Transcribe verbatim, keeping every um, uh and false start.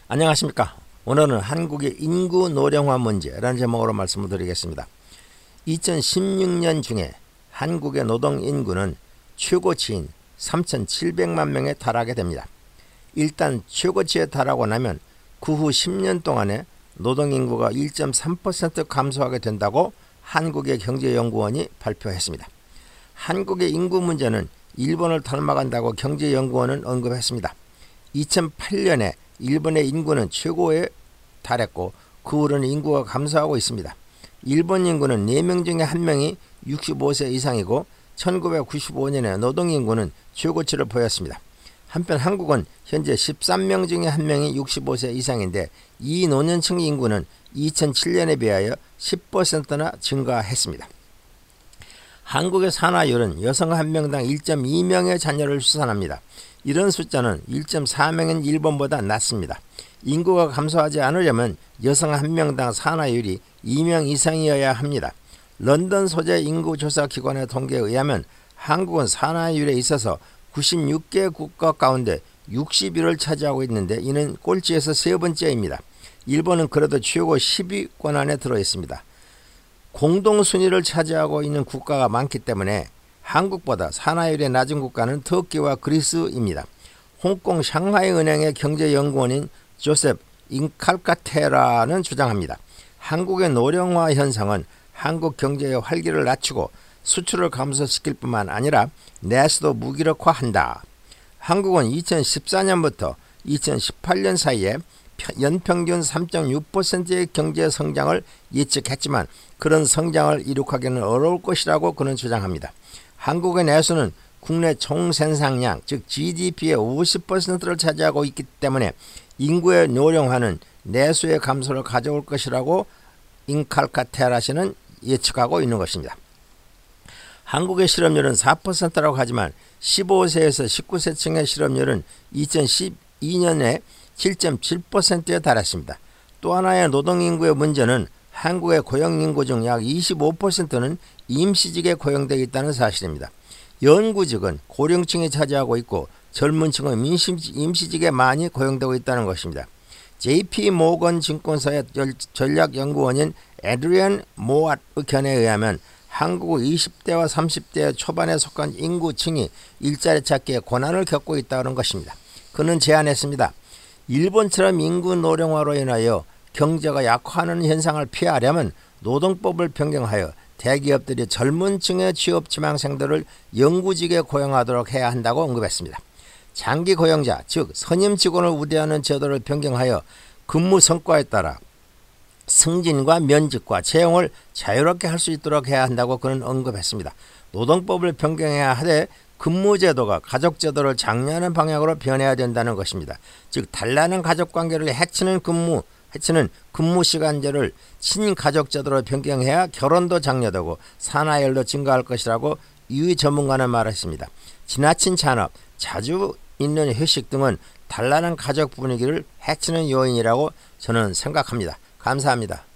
안녕하십니까. 오늘은 한국의 인구 노령화 문제라는 제목으로 말씀을 드리겠습니다. 이천십육 년 중에 한국의 노동 인구는 최고치인 삼천칠백만 명에 달하게 됩니다. 일단 최고치에 달하고 나면 그 후 십 년 동안에 노동 인구가 일 점 삼 퍼센트 감소하게 된다고 한국의 경제연구원이 발표했습니다. 한국의 인구 문제는 일본을 닮아간다고 경제연구원은 언급했습니다. 이천팔 년에 일본의 인구는 최고에 달했고 그 후로는 인구가 감소하고 있습니다. 일본 인구는 네 명 중에 한 명이 육십오 세 이상이고 천구백구십오 년에 노동인구는 최고치를 보였습니다. 한편 한국은 현재 십삼 명 중에 한 명이 육십오 세 이상인데 이 노년층 인구는 이천칠 년에 비하여 십 퍼센트나 증가했습니다. 한국의 산화율은 여성 한 명당 일 점 이 명의 자녀를 출산합니다. 이런 숫자는 일 점 사 명인 일본보다 낮습니다. 인구가 감소하지 않으려면 여성 한 명당 산화율이 이 명 이상이어야 합니다. 런던 소재 인구조사기관의 통계에 의하면 한국은 산화율에 있어서 구십육 개 국가 가운데 육십 위를 차지하고 있는데 이는 꼴찌에서 세 번째입니다. 일본은 그래도 최고 십 위권 안에 들어있습니다. 공동순위를 차지하고 있는 국가가 많기 때문에 한국보다 산화율이 낮은 국가는 터키와 그리스입니다. 홍콩 상하이 은행의 경제연구원인 조셉 인칼카테라는 주장합니다. 한국의 노령화 현상은 한국 경제의 활기를 낮추고 수출을 감소시킬 뿐만 아니라 내수도 무기력화한다. 한국은 이천십사 년부터 이천십팔 년 사이에 연평균 삼 점 육 퍼센트의 경제 성장을 예측했지만 그런 성장을 이룩하기는 어려울 것이라고 그는 주장합니다. 한국의 내수는 국내 총생산량 즉 지디피의 오십 퍼센트를 차지하고 있기 때문에 인구의 노령화는 내수의 감소를 가져올 것이라고 인칼카테라 씨는 예측하고 있는 것입니다. 한국의 실업률은 사 퍼센트라고 하지만 십오 세에서 십구 세층의 실업률은 이천십이 년에 칠 점 칠 퍼센트에 달했습니다. 또 하나의 노동인구의 문제는 한국의 고용인구 중 약 이십오 퍼센트는 임시직에 고용되어 있다는 사실입니다. 연구직은 고령층이 차지하고 있고 젊은 층은 임시직에 많이 고용되고 있다는 것입니다. 제이피 모건 증권사의 전략연구원인 에드리안 모앗 의견에 의하면 한국의 이십 대와 삼십 대 초반에 속한 인구층이 일자리 찾기에 고난을 겪고 있다는 것입니다. 그는 제안했습니다. 일본처럼 인구 노령화로 인하여 경제가 약화하는 현상을 피하려면 노동법을 변경하여 대기업들이 젊은 층의 취업 지망생들을 영구직에 고용하도록 해야 한다고 언급했습니다. 장기 고용자 즉 선임 직원을 우대하는 제도를 변경하여 근무 성과에 따라 승진과 면직과 채용을 자유롭게 할 수 있도록 해야 한다고 그는 언급했습니다. 노동법을 변경해야 하되 근무제도가 가족제도를 장려하는 방향으로 변해야 된다는 것입니다. 즉 단란한 가족관계를 해치는 근무 해치는 근무시간제를 친가족제도로 변경해야 결혼도 장려되고 산화율도 증가할 것이라고 이 전문가는 말했습니다. 지나친 잔업, 자주 있는 회식 등은 단란한 가족 분위기를 해치는 요인이라고 저는 생각합니다. 감사합니다.